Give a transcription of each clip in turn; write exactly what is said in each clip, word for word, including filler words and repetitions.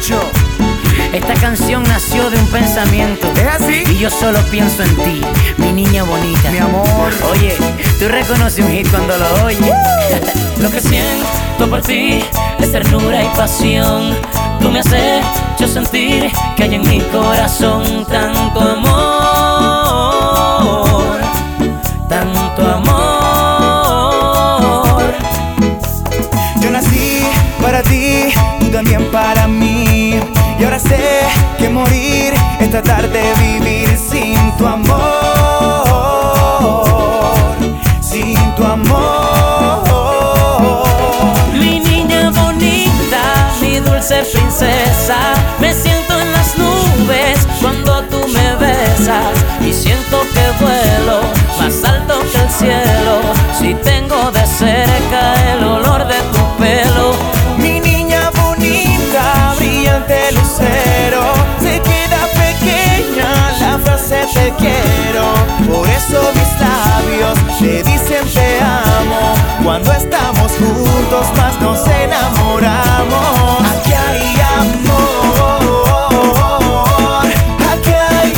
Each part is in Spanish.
Nacho. Esta canción nació de un pensamiento. ¿Es así? Y yo solo pienso en ti, mi niña bonita. Mi amor. Oye, tú reconoces un hit cuando lo oyes. Lo que siento por ti es ternura y pasión. Tú me has hecho sentir que hay en mi corazón tanto amor, tanto amor. Yo nací para ti, tú también para mí. Y ahora sé que morir es tratar de vivir sin tu amor, sin tu amor. Mi niña bonita, mi dulce princesa, me siento en las nubes cuando tú me besas y siento que vuelo más alto que el cielo si tengo de cerca el olor de tu pelo. Mi niña bonita, brillante lucero, se queda pequeña la frase te quiero. Por eso mis labios te dicen te amo. Cuando estamos juntos más nos enamoramos. Aquí hay amor, aquí hay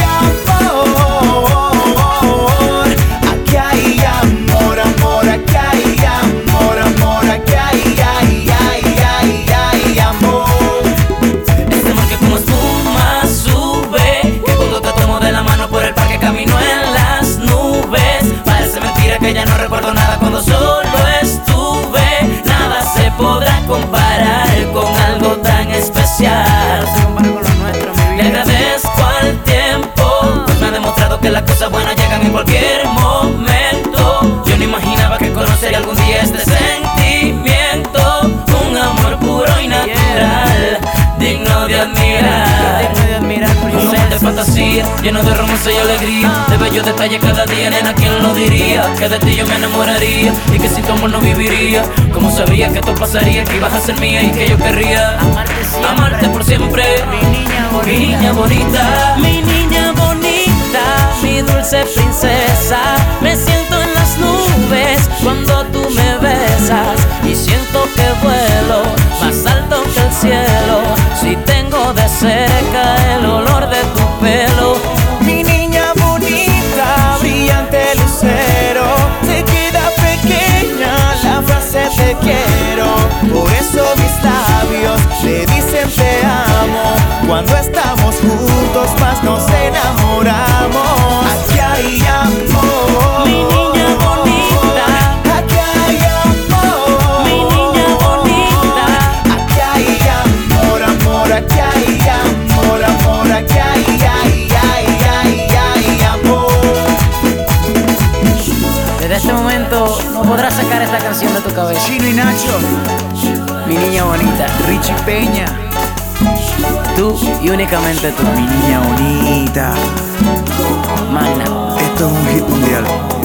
amor, aquí hay amor, amor, aquí hay amor, amor, aquí hay, ay, ay, ay, ay, amor. Este amor que como espuma sube, que cuando te tomo de la mano por el parque camino en las nubes. Parece mentira que ya no recuerdo nada cuando solo estuve. Nada se podrá comparar con algo tan especial. Le agradezco al tiempo, pues me ha demostrado que las cosas buenas llegan en cualquier momento. Yo no imaginaba que conocería algún día este sentimiento, un amor puro y natural, digno de admirar. Un amor de fantasía, lleno de romance y alegría, de bellos detalles cada día, nena, ¿quién lo diría? Que de ti yo me enamoraría y que sin tu amor no viviría. Como sabía que esto pasaría, que ibas a ser mía y que yo querría amarte por siempre. Mi niña bonita, mi niña bonita, mi niña bonita, mi dulce princesa. Me siento en las nubes cuando tú me besas y siento que vuelo más alto que el cielo si tengo de cerca el olor de tu pelo. Mi niña bonita, brillante lucero, se queda pequeña la frase te quiero. Por eso mis labios le dicen te amo. Cuando estamos juntos más nos enamoramos. Aquí hay amor, Mi niña bonita, aquí hay amor, mi niña bonita. aquí hay amor, amor, aquí hay amor, amor, aquí hay, ay, ay, ay, ay, amor. Desde este momento no podrás sacar esta canción de tu cabeza. Chino y Nacho, Mi niña bonita, Richie Peña, tú y únicamente tú. mi niña bonita. Magna. Esto es un hit mundial.